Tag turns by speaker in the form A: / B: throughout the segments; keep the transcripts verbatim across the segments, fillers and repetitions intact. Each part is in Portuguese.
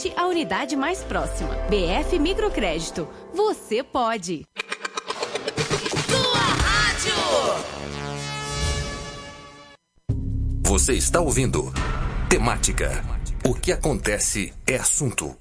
A: A unidade mais próxima. B F Microcrédito. Você pode.
B: Sua rádio.
C: Você está ouvindo Temática. O que acontece é assunto.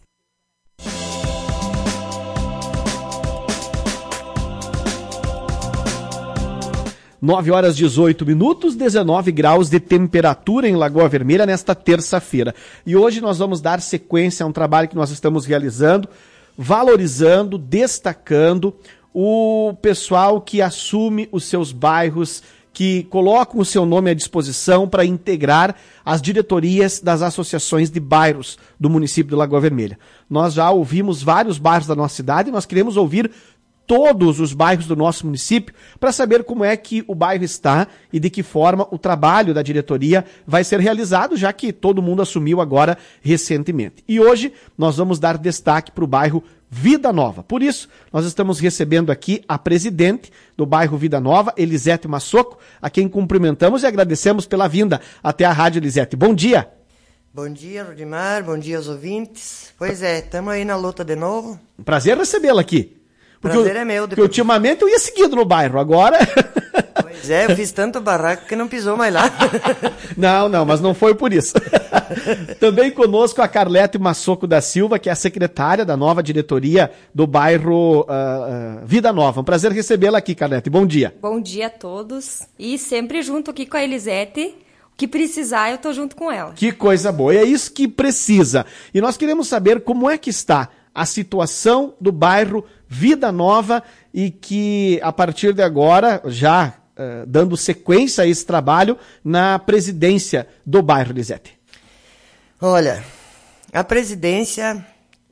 D: nove horas e dezoito minutos, dezenove graus de temperatura em Lagoa Vermelha nesta terça-feira. E hoje nós vamos dar sequência a um trabalho que nós estamos realizando, valorizando, destacando o pessoal que assume os seus bairros, que colocam o seu nome à disposição para integrar as diretorias das associações de bairros do município de Lagoa Vermelha. Nós já ouvimos vários bairros da nossa cidade e nós queremos ouvir todos os bairros do nosso município para saber como é que o bairro está e de que forma o trabalho da diretoria vai ser realizado, já que todo mundo assumiu agora recentemente. E hoje nós vamos dar destaque para o bairro Vida Nova. Por isso, nós estamos recebendo aqui a presidente do bairro Vida Nova, Elisete Massoco, a quem cumprimentamos e agradecemos pela vinda até a Rádio Elisete. Bom dia!
E: Bom dia, Rodimar, bom dia aos ouvintes. Pois é, estamos aí na luta de novo.
D: Prazer recebê-la aqui. Porque
E: Prazer
D: eu,
E: é meu.
D: Porque ultimamente eu ia seguido no bairro, agora...
E: Pois é, eu fiz tanto barraco que não pisou mais lá.
D: Não, não, mas não foi por isso. Também conosco a Carlete Massoco da Silva, que é a secretária da nova diretoria do bairro uh, uh, Vida Nova. Um prazer recebê-la aqui, Carlete. Bom dia.
F: Bom dia a todos. E sempre junto aqui com a Elisete. O que precisar, eu tô junto com ela.
D: Que coisa boa. E é isso que precisa. E nós queremos saber como é que está a situação do bairro Vida Nova e que, a partir de agora, já uh, dando sequência a esse trabalho na presidência do bairro, Elisete.
E: Olha, a presidência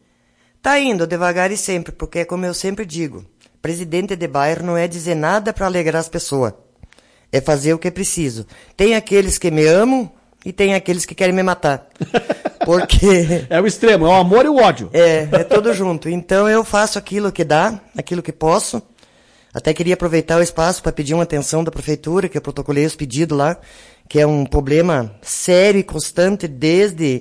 E: tá indo devagar e sempre, porque, como eu sempre digo, presidente de bairro não é dizer nada para alegrar as pessoas, é fazer o que é preciso. Tem aqueles que me amam e tem aqueles que querem me matar. Porque...
D: É o extremo, é o amor e o ódio.
E: É, é tudo junto. Então eu faço aquilo que dá, aquilo que posso. Até queria aproveitar o espaço para pedir uma atenção da prefeitura, que eu protocolei os pedidos lá, que é um problema sério e constante desde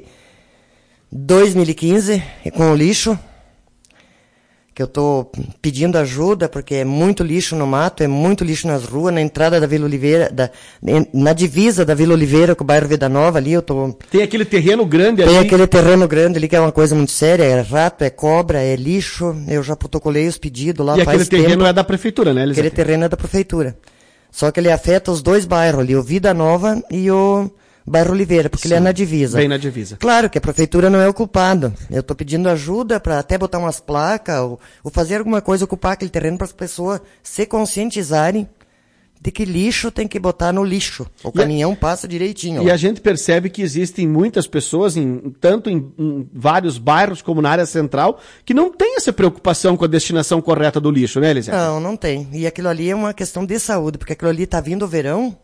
E: dois mil e quinze, com o lixo, que eu estou pedindo ajuda, porque é muito lixo no mato, é muito lixo nas ruas, na entrada da Vila Oliveira, da, na divisa da Vila Oliveira com o bairro Vida Nova ali, eu tô...
D: Tem aquele terreno grande
E: ali? Tem
D: ali.
E: aquele terreno grande ali que é uma coisa muito séria, é rato, é cobra, é lixo, eu já protocolei os pedidos lá
D: e
E: faz tempo.
D: E aquele terreno é da prefeitura, né, Elisete?
E: Aquele terreno é da prefeitura. Só que ele afeta os dois bairros ali, o Vida Nova e o bairro Oliveira, porque Sim, ele é na divisa.
D: Bem na divisa.
E: Claro que a prefeitura não é o culpado. Eu estou pedindo ajuda para até botar umas placas ou, ou fazer alguma coisa, ocupar aquele terreno para as pessoas se conscientizarem de que lixo tem que botar no lixo. O caminhão a, passa direitinho.
D: E lá. A gente percebe que existem muitas pessoas, em, tanto em, em vários bairros como na área central, que não tem essa preocupação com a destinação correta do lixo, né, Elisete?
E: Não, não tem. E aquilo ali é uma questão de saúde, porque aquilo ali está vindo o verão.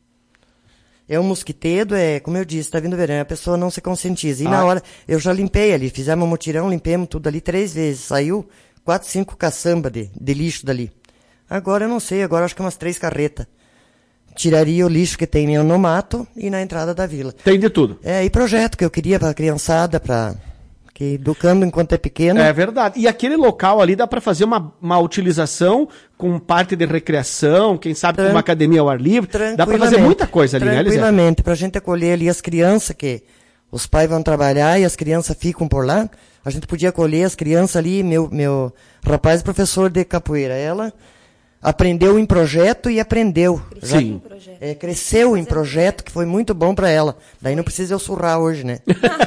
E: É um mosquiteiro, é, como eu disse, tá vindo o verão, a pessoa não se conscientiza. E ah. na hora, eu já limpei ali, fizemos um mutirão, limpemos tudo ali três vezes. Saiu quatro, cinco caçamba de, de lixo dali. Agora eu não sei, agora acho que umas três carretas. Tiraria o lixo que tem no mato e na entrada da vila.
D: Tem de tudo.
E: É, e projeto que eu queria pra criançada, pra... que educando enquanto é pequeno.
D: É verdade. E aquele local ali dá para fazer uma, uma utilização com parte de recreação, quem sabe com uma academia ao ar livre. Dá para fazer muita coisa ali, né, Elisete?
E: Tranquilamente, para a gente acolher ali as crianças, que os pais vão trabalhar e as crianças ficam por lá. A gente podia acolher as crianças ali, meu, meu rapaz é professor de capoeira. Ela aprendeu em projeto e aprendeu.
D: Cresceu Sim.
E: Em projeto. É, cresceu em projeto, que foi muito bom para ela. Daí não precisa eu surrar hoje, né?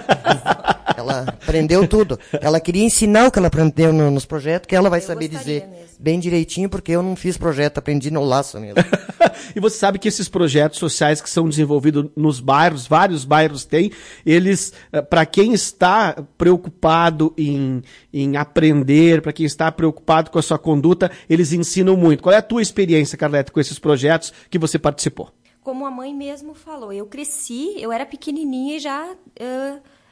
E: Ela aprendeu tudo. Ela queria ensinar o que ela aprendeu no, nos projetos, que ela vai eu saber dizer mesmo. Bem direitinho, porque eu não fiz projeto, aprendi no laço mesmo.
D: E você sabe que esses projetos sociais que são desenvolvidos nos bairros, vários bairros têm, eles, para quem está preocupado em, em aprender, para quem está preocupado com a sua conduta, eles ensinam muito. Qual é a tua experiência, Carlete, com esses projetos que você participou?
F: Como a mãe mesmo falou, eu cresci, eu era pequenininha e já... Uh...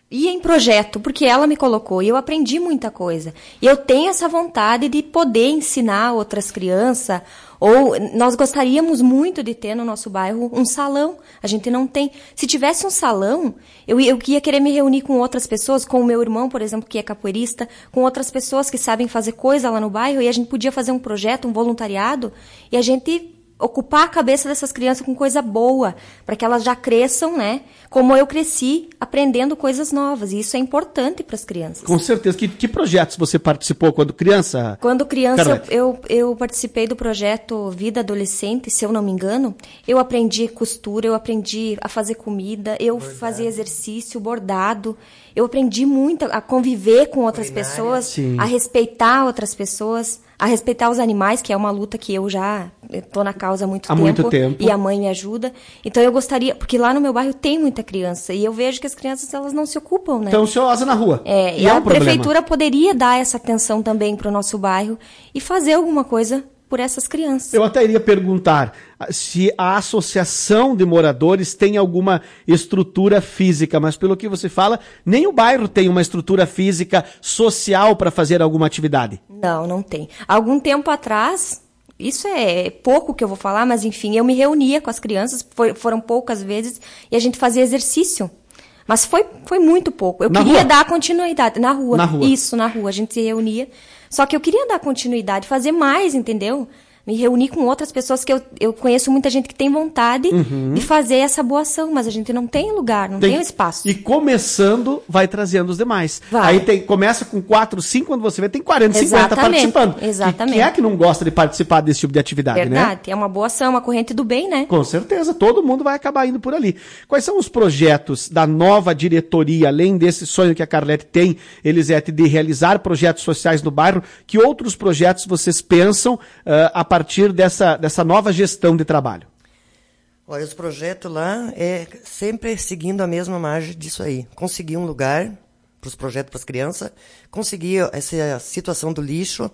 F: ir em projeto, porque ela me colocou e eu aprendi muita coisa. E eu tenho essa vontade de poder ensinar outras crianças, ou nós gostaríamos muito de ter no nosso bairro um salão. A gente não tem. Se tivesse um salão, eu, eu ia querer me reunir com outras pessoas, com o meu irmão, por exemplo, que é capoeirista, com outras pessoas que sabem fazer coisa lá no bairro, e a gente podia fazer um projeto, um voluntariado, e a gente ocupar a cabeça dessas crianças com coisa boa, para que elas já cresçam, né? Como eu cresci, aprendendo coisas novas. E isso é importante para as crianças.
D: Com certeza. Que, que projetos você participou quando criança?
F: Quando criança, eu, eu, eu participei do projeto Vida Adolescente, se eu não me engano. Eu aprendi costura, eu aprendi a fazer comida, eu bordado. Fazia exercício, bordado. Eu aprendi muito a conviver com outras Culinária. pessoas, Sim. a respeitar outras pessoas, a respeitar os animais, que é uma luta que eu já estou na causa há muito,
D: há
F: tempo,
D: muito tempo.
F: E a mãe me ajuda. Então eu gostaria, porque lá no meu bairro tem muita criança, e eu vejo que as crianças elas não se ocupam, né?
D: Estão ansiosas na rua.
F: É, e, e é a um prefeitura poderia dar essa atenção também para o nosso bairro e fazer alguma coisa por essas crianças.
D: Eu até iria perguntar se a associação de moradores tem alguma estrutura física, mas pelo que você fala, nem o bairro tem uma estrutura física social para fazer alguma atividade.
F: Não, não tem. Algum tempo atrás, isso é pouco que eu vou falar, mas enfim, eu me reunia com as crianças, foi, foram poucas vezes, e a gente fazia exercício. Mas foi, foi muito pouco. Eu
D: na
F: queria
D: rua?
F: dar continuidade. Na rua.
D: Na rua.
F: Isso, na rua. A gente se reunia. Só que eu queria dar continuidade, fazer mais, entendeu? Me reunir com outras pessoas que eu, eu conheço muita gente que tem vontade uhum. de fazer essa boa ação, mas a gente não tem lugar, não tem, tem espaço.
D: E começando, vai trazendo os demais.
F: Vai.
D: Aí tem, começa com quatro, cinco, quando você vê, tem quarenta, cinquenta participando.
F: Exatamente.
D: Quem é que não gosta de participar desse tipo de atividade,
F: Verdade.
D: né?
F: Verdade, é uma boa ação, uma corrente do bem, né?
D: Com certeza, todo mundo vai acabar indo por ali. Quais são os projetos da nova diretoria, além desse sonho que a Carlete tem, Elisete, de realizar projetos sociais no bairro? Que outros projetos vocês pensam uh, a partir dessa dessa nova gestão de trabalho?
E: Olha, os projetos lá é sempre seguindo a mesma margem disso aí. Conseguir um lugar para os projetos para as crianças, conseguir essa situação do lixo,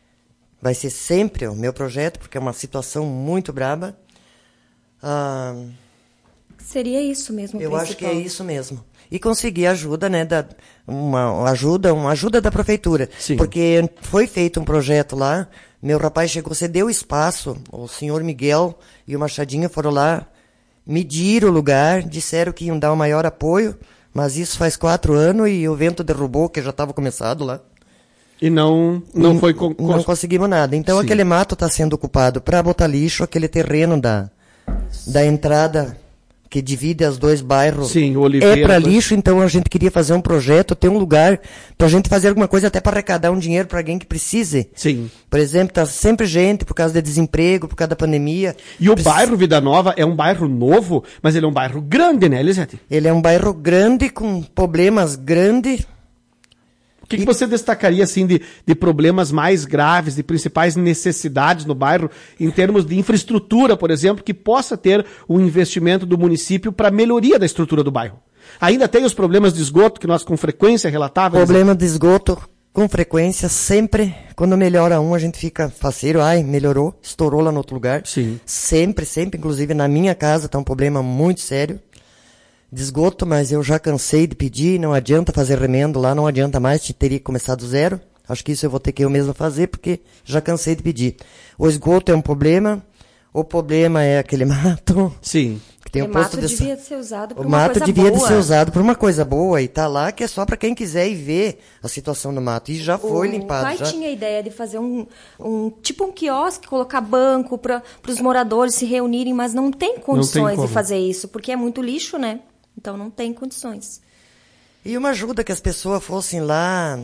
E: vai ser sempre o meu projeto, porque é uma situação muito braba. Ah,
F: Seria isso mesmo,
E: eu
F: principal.
E: acho que é isso mesmo. E conseguir ajuda, né, da, uma ajuda, uma ajuda da prefeitura.
D: Sim.
E: Porque foi feito um projeto lá, meu rapaz chegou, você deu espaço, o senhor Miguel e o Machadinho foram lá, mediram o lugar, disseram que iam dar o maior apoio, mas isso faz quatro anos e o vento derrubou, que já estava começado lá.
D: E não, não
E: e,
D: foi... Con-
E: não conseguimos nada. Então Sim. aquele mato está sendo ocupado para botar lixo, aquele terreno da, da entrada que divide os dois bairros.
D: Sim, o Oliveira,
E: é para lixo, então a gente queria fazer um projeto, ter um lugar para a gente fazer alguma coisa até para arrecadar um dinheiro para alguém que precise.
D: Sim.
E: Por exemplo, tá sempre gente por causa de desemprego, por causa da pandemia.
D: E o
E: Prec...
D: bairro Vida Nova é um bairro novo, mas ele é um bairro grande, né, Elisete?
E: Ele é um bairro grande, com problemas grandes.
D: O que, que você destacaria, assim, de, de problemas mais graves, de principais necessidades no bairro, em termos de infraestrutura, por exemplo, que possa ter um investimento do município para melhoria da estrutura do bairro? Ainda tem os problemas de esgoto, que nós com frequência relatávamos.
E: Problema de esgoto, com frequência, sempre, quando melhora um, a gente fica faceiro, ai, melhorou, estourou lá no outro lugar.
D: Sim.
E: Sempre, sempre, inclusive na minha casa está um problema muito sério de esgoto, mas eu já cansei de pedir, não adianta fazer remendo lá, não adianta mais, teria que começar do zero. Acho que isso eu vou ter que eu mesmo fazer, porque já cansei de pedir. O esgoto é um problema, o problema é aquele mato.
D: Sim.
E: Que tem
F: o
E: um posto
F: mato
E: de...
F: devia ser usado por
E: o
F: uma
E: mato
F: coisa
E: devia
F: boa.
E: de ser usado por uma coisa boa, e tá lá que é só para quem quiser ir ver a situação do mato. E já foi
F: o
E: limpado.
F: O pai
E: já...
F: tinha a ideia de fazer um, um tipo um quiosque, colocar banco para os moradores se reunirem, mas não tem condições
D: não tem
F: de fazer isso, porque é muito lixo, né? Então não tem condições.
E: E uma ajuda que as pessoas fossem lá,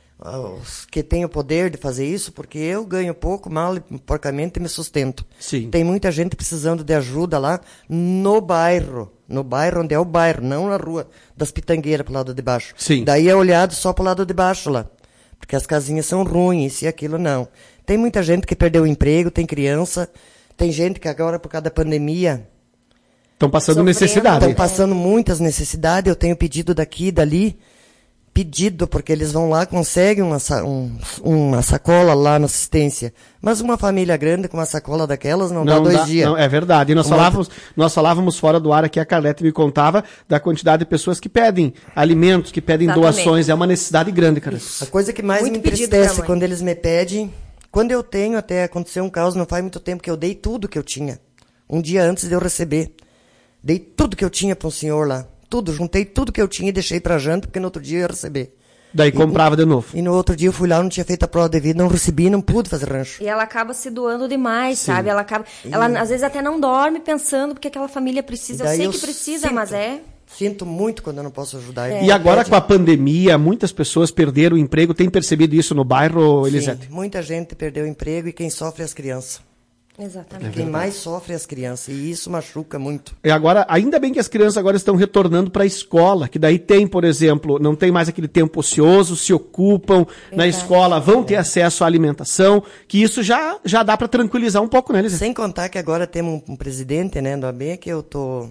E: os que têm o poder de fazer isso, porque eu ganho pouco, mal e porcamente me sustento.
D: Sim.
E: Tem muita gente precisando de ajuda lá no bairro, no bairro onde é o bairro, não na rua das Pitangueiras pro lado de baixo.
D: Sim.
E: Daí é olhado só pro lado de baixo lá, porque as casinhas são ruins e aquilo não. Tem muita gente que perdeu o emprego, tem criança, tem gente que agora por causa da pandemia...
D: Estão passando
F: Sofrendo,
D: necessidade.
E: Estão passando muitas necessidades, eu tenho pedido daqui e dali, pedido, porque eles vão lá, conseguem uma, um, uma sacola lá na assistência. Mas uma família grande com uma sacola daquelas não, não dá dois dá, dias. Não,
D: é verdade. E nós falávamos, nós falávamos fora do ar aqui, a Carlete me contava da quantidade de pessoas que pedem alimentos, que pedem Exatamente. doações. É uma necessidade grande, cara.
E: A coisa que mais Muito me entristece quando eles me pedem, quando eu tenho, até aconteceu um caos, não faz muito tempo, que eu dei tudo que eu tinha. Um dia antes de eu receber. Dei tudo que eu tinha para um senhor lá. Tudo, juntei tudo que eu tinha e deixei pra janta, porque no outro dia eu ia receber.
D: Daí comprava
E: e,
D: de novo.
E: E no outro dia eu fui lá, não tinha feito a prova de vida, não recebi, não pude fazer rancho.
F: E ela acaba se doando demais, Sim. sabe? Ela acaba, e... ela às vezes até não dorme pensando porque aquela família precisa. Eu sei eu que precisa, sinto, mas é...
E: Sinto muito quando eu não posso ajudar.
D: É. E agora com a pandemia, muitas pessoas perderam o emprego. Tem percebido isso no bairro, Elisete?
E: Sim, muita gente perdeu o emprego e quem sofre é as crianças.
F: Exatamente.
E: É Quem mais sofre é as crianças, e isso machuca muito.
D: E agora, ainda bem que as crianças agora estão retornando para a escola, que daí tem, por exemplo, não tem mais aquele tempo ocioso, se ocupam Verdade. na escola, vão ter acesso à alimentação, que isso já, já dá para tranquilizar um pouco, né, Elisete?
E: Sem contar que agora temos um, um presidente, né, do A B, que eu tô,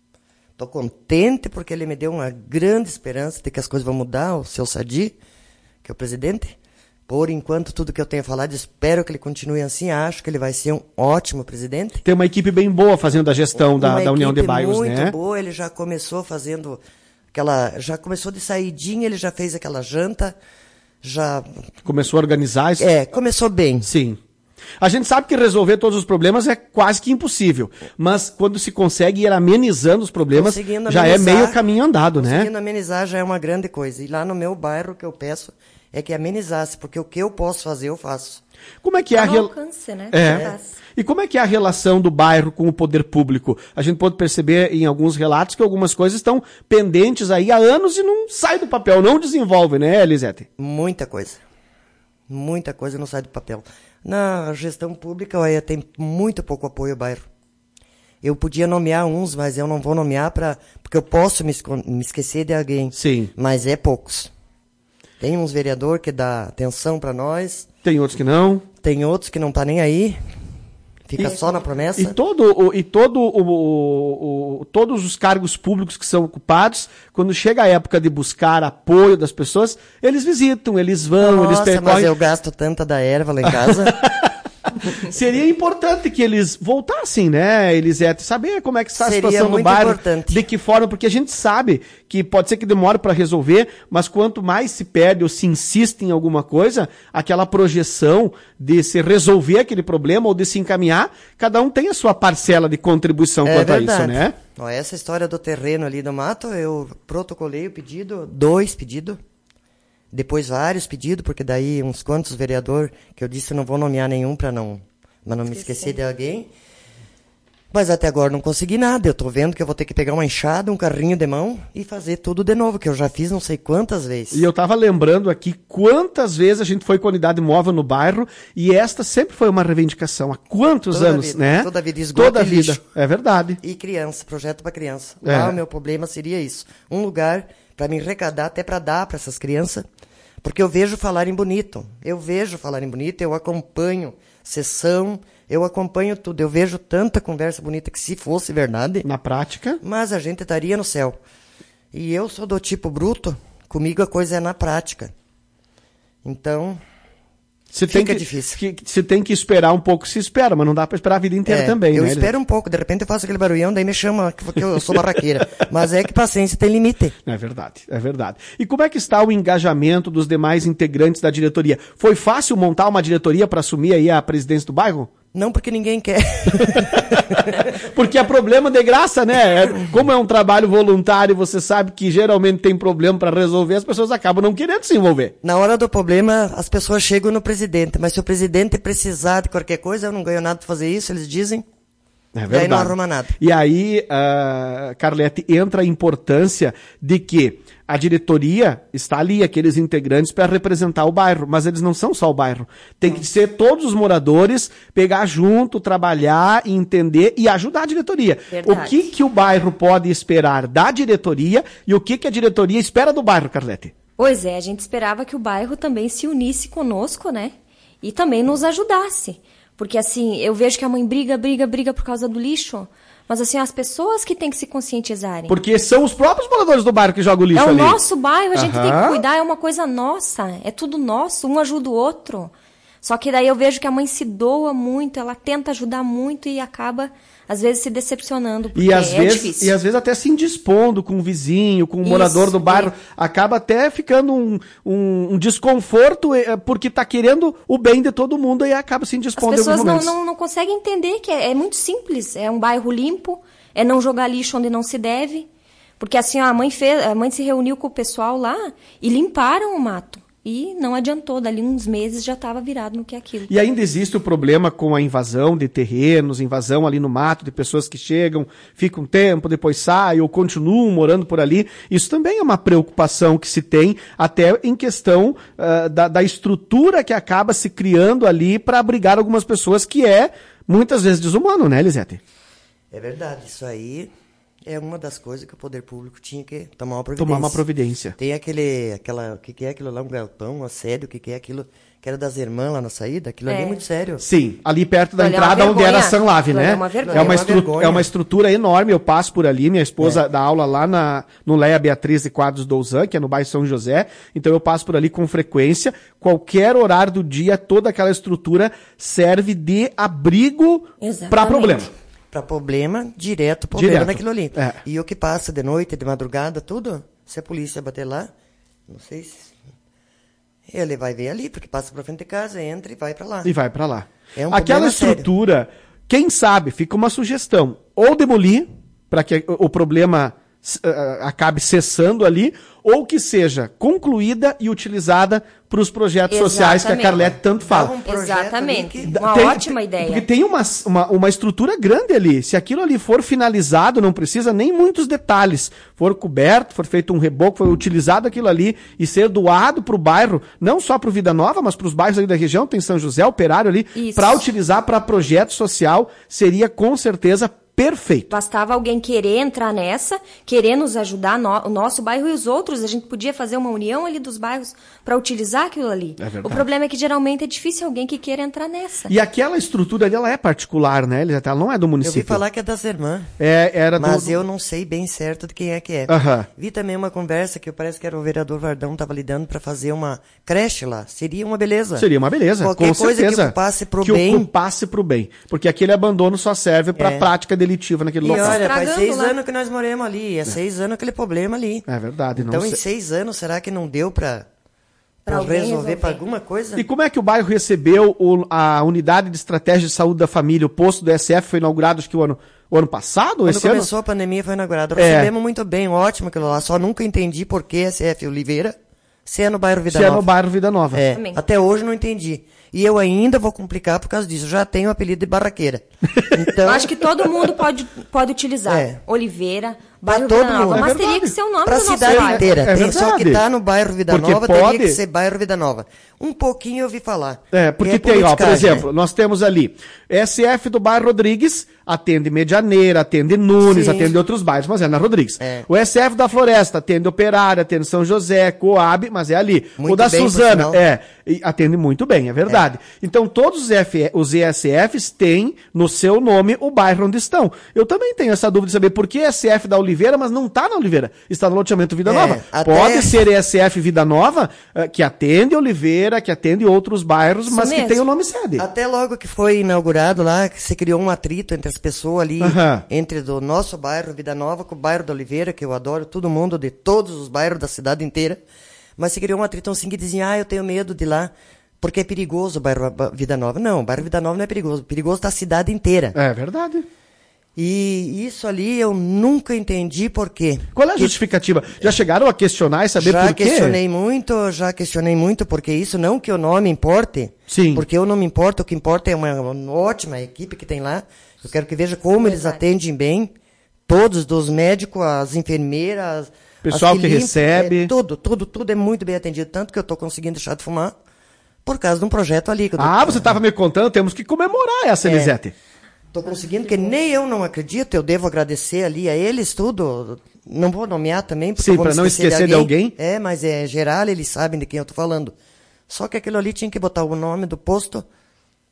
E: tô contente porque ele me deu uma grande esperança de que as coisas vão mudar, o seu Sadi, que é o presidente. Por enquanto, tudo que eu tenho falado, espero que ele continue assim. Acho que ele vai ser um ótimo presidente.
D: Tem uma equipe bem boa fazendo a gestão da, da União de Bairros,
E: muito
D: né?
E: muito boa. Ele já começou fazendo aquela... Já começou de saidinha, ele já fez aquela janta. Já...
D: Começou a organizar isso?
E: É, começou bem.
D: Sim. A gente sabe que resolver todos os problemas é quase que impossível. Mas quando se consegue ir amenizando os problemas, já é meio caminho andado, né?
E: Conseguindo amenizar já é uma grande coisa. E lá no meu bairro, o que eu peço... é que amenizasse, porque o que eu posso fazer, eu faço.
D: Como é que é a rel...
F: alcance, né?
D: É. É. E como é que é a relação do bairro com o poder público? A gente pode perceber em alguns relatos que algumas coisas estão pendentes aí há anos e não sai do papel, não desenvolve, né, Elisete?
E: Muita coisa. Muita coisa não sai do papel. Na gestão pública, olha, tem muito pouco apoio ao bairro. Eu podia nomear uns, mas eu não vou nomear pra... porque eu posso me, me esquecer de alguém.
D: Sim.
E: Mas é poucos. Tem uns vereadores que dá atenção para nós.
D: Tem outros que não.
E: Tem outros que não tá nem aí. Fica e, só na promessa.
D: E, todo, o, e todo, o, o, o, todos os cargos públicos que são ocupados, quando chega a época de buscar apoio das pessoas, eles visitam, eles vão,
E: Nossa,
D: eles percorrem.
E: Mas eu gasto tanta da erva lá em casa.
D: Seria importante que eles voltassem, né, Elisete? Saber como é que está a
E: Seria
D: situação do
E: muito
D: bairro,
E: importante.
D: de que forma, porque a gente sabe que pode ser que demore para resolver, mas quanto mais se perde ou se insiste em alguma coisa, aquela projeção de se resolver aquele problema ou de se encaminhar, cada um tem a sua parcela de contribuição
E: é
D: quanto
E: verdade.
D: a isso, né?
E: Ó, essa história do terreno ali do mato, eu protocolei o pedido, dois pedidos. Depois vários pedidos, porque daí uns quantos vereadores, que eu disse eu não vou nomear nenhum para não, mas não me esquecer de alguém. Mas até agora não consegui nada. Eu tô vendo que eu vou ter que pegar uma enxada, um carrinho de mão e fazer tudo de novo, que eu já fiz não sei quantas vezes.
D: E eu tava lembrando aqui quantas vezes a gente foi com a unidade móvel no bairro e esta sempre foi uma reivindicação. Há quantos
E: toda
D: anos,
E: vida,
D: né?
E: Toda a vida esgoto
D: Toda a
E: e
D: vida,
E: lixo.
D: é verdade.
E: E criança, projeto para criança.
D: É.
E: Lá o meu problema seria isso. Um lugar para me arrecadar, até para dar para essas crianças. Porque eu vejo falarem bonito, eu vejo falarem bonito, eu acompanho sessão, eu acompanho tudo, eu vejo tanta conversa bonita que se fosse verdade...
D: Na prática...
E: Mas a gente estaria no céu. E eu sou do tipo bruto, comigo a coisa é na prática. Então,
D: se
E: fica
D: tem que,
E: difícil.
D: Que, se tem que esperar um pouco, se espera, mas não dá para esperar a vida inteira
E: é,
D: também,
E: eu
D: né?
E: Eu espero um pouco, de repente eu faço aquele barulhão, daí me chama que eu sou barraqueira. Mas é que paciência tem limite.
D: É verdade, é verdade. E como é que está o engajamento dos demais integrantes da diretoria? Foi fácil montar uma diretoria para assumir aí a presidência do bairro?
E: Não, porque ninguém quer.
D: Porque é problema de graça, né? Como é um trabalho voluntário, você sabe que geralmente tem problema para resolver, as pessoas acabam não querendo se envolver.
E: Na hora do problema, as pessoas chegam no presidente, mas se o presidente precisar de qualquer coisa, eu não ganho nada para fazer isso, eles dizem.
D: É verdade.
E: E aí não arruma nada.
D: E aí, uh, Carlete, entra a importância de que a diretoria está ali, aqueles integrantes, para representar o bairro, mas eles não são só o bairro. Tem que ser todos os moradores, pegar junto, trabalhar, entender e ajudar a diretoria.
F: Verdade.
D: O que, que o bairro pode esperar da diretoria e o que, que a diretoria espera do bairro, Carlete?
F: Pois é, a gente esperava que o bairro também se unisse conosco, né? E também nos ajudasse. Porque assim, eu vejo que a mãe briga, briga, briga por causa do lixo. Mas assim, as pessoas que têm que se conscientizarem.
D: Porque são os próprios moradores do bairro que jogam lixo
F: ali. É o
D: ali.
F: nosso bairro, a gente
D: Aham.
F: tem que cuidar, é uma coisa nossa. É tudo nosso, um ajuda o outro. Só que daí eu vejo que a mãe se doa muito, ela tenta ajudar muito e acaba, às vezes, se decepcionando, porque
D: E às,
F: é
D: vezes,
F: difícil.
D: e às vezes até se indispondo com o vizinho, com o
F: Isso,
D: morador do bairro.
F: é.
D: Acaba até ficando um, um, um desconforto, eh, porque tá querendo o bem de todo mundo e acaba se
F: As
D: indispondo em
F: pessoas
D: alguns
F: não,
D: momentos.
F: não, não conseguem entender que é, é muito simples. É um bairro limpo, é não jogar lixo onde não se deve. Porque assim, ó, a mãe fez, a mãe se reuniu com o pessoal lá e limparam o mato. E não adiantou, dali uns meses já estava virado no que é aquilo.
D: E ainda existe o problema com a invasão de terrenos, invasão ali no mato, de pessoas que chegam, ficam um tempo, depois saem ou continuam morando por ali. Isso também é uma preocupação que se tem, até em questão uh, da, da estrutura que acaba se criando ali para abrigar algumas pessoas, que é muitas vezes desumano, né, Elisete?
E: É verdade, isso aí é uma das coisas que o poder público tinha que tomar uma providência.
D: Tomar uma providência.
E: Tem aquele, aquela, o que, que é aquilo lá, um galpão, um assédio, o que, que é aquilo, que era das irmãs lá na saída, aquilo
F: É.
E: ali é muito sério.
D: Sim, ali perto da
F: Olha, é
D: entrada
F: uma
D: onde era a
F: vergonha.
D: Sanlave,
F: Olha,
D: né?
F: é uma vergonha.
D: É uma,
E: É uma
D: estru-
E: vergonha.
D: é uma estrutura enorme, eu passo por ali, minha esposa dá aula lá na, no Leia Beatriz de Quadros Douzan, que é no bairro São José, então eu passo por ali com frequência, qualquer horário do dia, toda aquela estrutura serve de abrigo para
F: Exatamente.
D: problema.
E: Para problema, direto problema
D: Direto.
E: naquilo ali.
D: É.
E: E o que passa de noite, de madrugada, tudo, se a polícia bater lá, não sei se... Ele vai ver ali, porque passa pra frente de casa, entra e vai para lá.
D: E vai para lá.
E: É um
D: Aquela
E: problema sério.
D: estrutura, quem sabe, fica uma sugestão, ou demolir, para que o o problema uh, acabe cessando ali, ou que seja concluída e utilizada para os projetos sociais que a
F: Exatamente.
D: Carlete tanto fala.
E: Dá um projeto
F: Exatamente.
E: ali que-
F: Uma
D: Tem-
F: ótima
D: tem-
F: ideia.
D: Porque tem uma, uma, uma estrutura grande ali. Se aquilo ali for finalizado, não precisa nem muitos detalhes. For coberto, for feito um reboco, for utilizado aquilo ali e ser doado para o bairro, não só para o Vida Nova, mas para os bairros ali da região, tem São José, Operário ali,
F: Isso.
D: para utilizar para projeto social, seria com certeza perfeito.
F: Bastava alguém querer entrar nessa, querer nos ajudar, no- o nosso bairro e os outros. A gente podia fazer uma união ali dos bairros para utilizar aquilo ali.
D: É verdade.
F: O problema é que geralmente é difícil alguém que queira entrar nessa.
D: E aquela estrutura ali, ela é particular, né? Elisete? Ela não é do
E: Eu
D: município.
E: vi falar que é das irmãs,
D: É, era do...
E: mas eu não sei bem certo de quem é que é.
D: Aham.
E: Vi também uma conversa que parece que era o vereador Vardão estava lidando para fazer uma creche lá. Seria uma beleza.
D: Seria uma beleza,
E: Qualquer
D: com
E: coisa
D: certeza.
E: que ocupasse pro
D: que
E: bem.
D: ocupasse pro bem. Porque aquele abandono só serve para
E: É.
D: prática delitiva naquele
E: E
D: local.
E: olha, faz
F: estragando
E: seis
F: lá.
E: anos que nós moramos ali. É seis anos aquele problema ali.
D: É verdade.
E: Então,
D: não
E: em
D: sei.
E: seis anos, será que não deu para
F: Pra alguém
E: resolver
F: resolver.
E: para alguma coisa?
D: E como é que o bairro recebeu o- a unidade de estratégia de saúde da família? O posto do S F foi inaugurado, acho que o ano, o ano passado?
E: Quando
D: esse ano?
E: começou a pandemia, foi inaugurado.
D: É.
E: Recebemos muito bem, ótimo aquilo lá. Só nunca entendi por que S F Oliveira, se é no bairro Vida
D: Se é
E: Nova.
D: no bairro Vida Nova.
E: É,
F: Também.
E: até hoje não entendi. E eu ainda vou complicar por causa disso. Já tenho o apelido de barraqueira. Então,
F: Eu acho que todo mundo pode, pode utilizar.
E: É.
F: Oliveira, bairro
E: todo
F: Vida Nova.
E: mundo.
F: Mas
D: É
F: teria
D: verdade.
F: que ser o nome
E: pra
F: do nosso
E: cidade
F: bairro.
E: inteira.
D: É
E: Tem, só
D: verdade.
E: que tá no bairro Vida
D: Porque
E: Nova,
D: pode-
E: teria que ser bairro Vida Nova. Um pouquinho eu ouvi falar.
D: É, porque
E: É
D: tem, ó, por
E: politicagem,
D: exemplo, nós temos ali S F do bairro Rodrigues, atende Medianeira, atende Nunes,
E: Sim.
D: atende outros bairros, mas é na Rodrigues.
E: É.
D: O S F da Floresta atende Operária, atende São José, Coab, mas é ali.
E: Muito
D: o da
E: bem, por
D: Suzana,
E: sinal.
D: é, e atende muito bem, é verdade. Então todos os, F, os E S Fs têm no seu nome o bairro onde estão. Eu também tenho essa dúvida de saber por que S F da Oliveira, mas não está na Oliveira, está no loteamento Vida
E: É,
D: Nova.
E: até-
D: Pode ser E S F Vida Nova, eh, que atende Oliveira, que atende outros bairros,
F: Isso
D: mas que
F: mesmo.
D: tem o nome sede.
E: Até logo que foi inaugurado lá, que se criou um atrito entre as pessoas ali,
D: Aham.
E: entre do nosso bairro, Vida Nova, com o bairro da Oliveira, que eu adoro, todo mundo, de todos os bairros da cidade inteira. Mas se criou um atrito assim que diziam, ah, eu tenho medo de ir lá, porque é perigoso o bairro Vida Nova. Não, o bairro Vida Nova não é perigoso, perigoso da cidade inteira.
D: É verdade.
E: E isso ali eu nunca entendi por quê.
D: Qual é a
E: Que-
D: justificativa? Já chegaram a questionar e saber
E: já
D: por quê?
E: questionei muito, já questionei muito, porque isso não que o nome importe.
D: Sim.
E: Porque eu não me importo, o que importa é uma, uma ótima equipe que tem lá. Eu quero que veja como eles
F: Verdade.
E: atendem bem. Todos, dos médicos, as enfermeiras.
D: Pessoal
E: as
D: que
E: limpam,
D: recebe.
E: é, tudo, tudo, tudo é muito bem atendido. Tanto que eu estou conseguindo deixar de fumar por causa de um projeto ali. Que eu tô-
D: Ah, você estava me contando, temos que comemorar essa,
E: É.
D: Elisete.
E: Tô conseguindo, que nem eu não acredito, eu devo agradecer ali a eles tudo. Não vou nomear também, porque
D: Sim,
E: eu vou
D: pra
E: me
D: não esquecer de alguém.
E: É, mas é geral, eles sabem de quem eu tô falando. Só que aquilo ali tinha que botar o nome do posto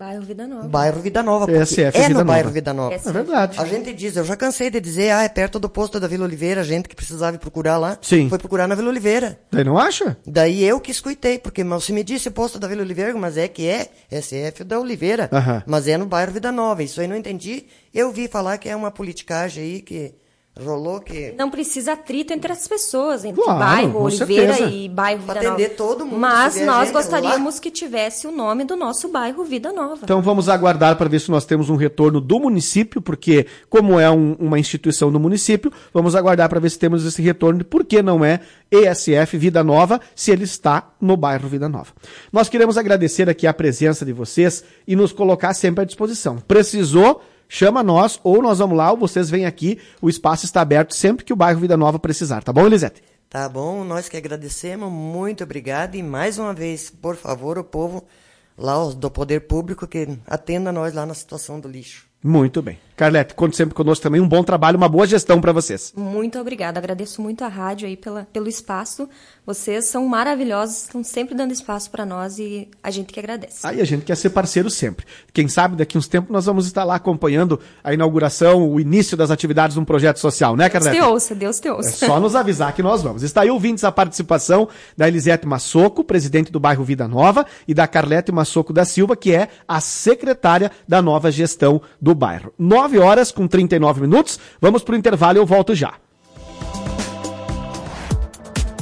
F: Bairro Vida Nova.
E: Bairro Vida Nova, porque
D: E S F
E: é
D: Vida
E: no bairro
D: Nova.
E: Vida Nova.
D: É verdade.
E: A gente diz, eu já cansei de dizer, ah, é perto do posto da Vila Oliveira, a gente que precisava ir procurar lá,
D: Sim.
E: foi procurar na Vila Oliveira.
D: Daí não acha?
E: Daí eu que escutei, porque mas se me disse posto da Vila Oliveira, mas é que é S F da Oliveira,
D: Aham.
E: mas é no bairro Vida Nova, isso aí não entendi. Eu vi falar que é uma politicagem aí que rolou, que...
F: Não precisa atrito entre as pessoas, entre
D: Claro,
F: bairro
D: com
F: Oliveira
D: certeza.
F: e bairro
E: Pra
F: Vida Nova.
E: atender todo mundo,
F: Mas
E: se vier
F: nós
E: gente
F: gostaríamos
E: lá.
F: que tivesse o nome do nosso bairro Vida Nova.
D: Então vamos aguardar para ver se nós temos um retorno do município, porque como é um- uma instituição do município, vamos aguardar para ver se temos esse retorno de por que não é E S F Vida Nova, se ele está no bairro Vida Nova. Nós queremos agradecer aqui a presença de vocês e nos colocar sempre à disposição. Precisou? Chama nós, ou nós vamos lá, ou vocês vêm aqui, o espaço está aberto sempre que o bairro Vida Nova precisar, tá bom, Elisete?
E: Tá bom, nós que agradecemos, muito obrigado, e mais uma vez, por favor, o povo lá os do poder público que atenda nós lá na situação do lixo.
D: Muito bem. Carlete, conte sempre conosco também, um bom trabalho, uma boa gestão para vocês.
F: Muito obrigada, agradeço muito a rádio aí pela, pelo espaço. Vocês são maravilhosos, estão sempre dando espaço para nós e a gente que agradece.
D: Aí a gente quer ser parceiro sempre. Quem sabe daqui uns tempos nós vamos estar lá acompanhando a inauguração, o início das atividades de um projeto social, né,
F: Deus
D: Carlete?
F: te ouça, Deus te ouça.
D: É só nos avisar que nós vamos. Está aí, ouvintes, a participação da Elisete Massoco, presidente do bairro Vida Nova, e da Carlete Massoco da Silva, que é a secretária da nova gestão do bairro. nove horas com trinta e nove minutos. Vamos para o intervalo e eu volto já.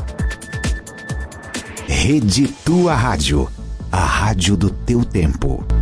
G: Rede Tua Rádio, a rádio do teu tempo.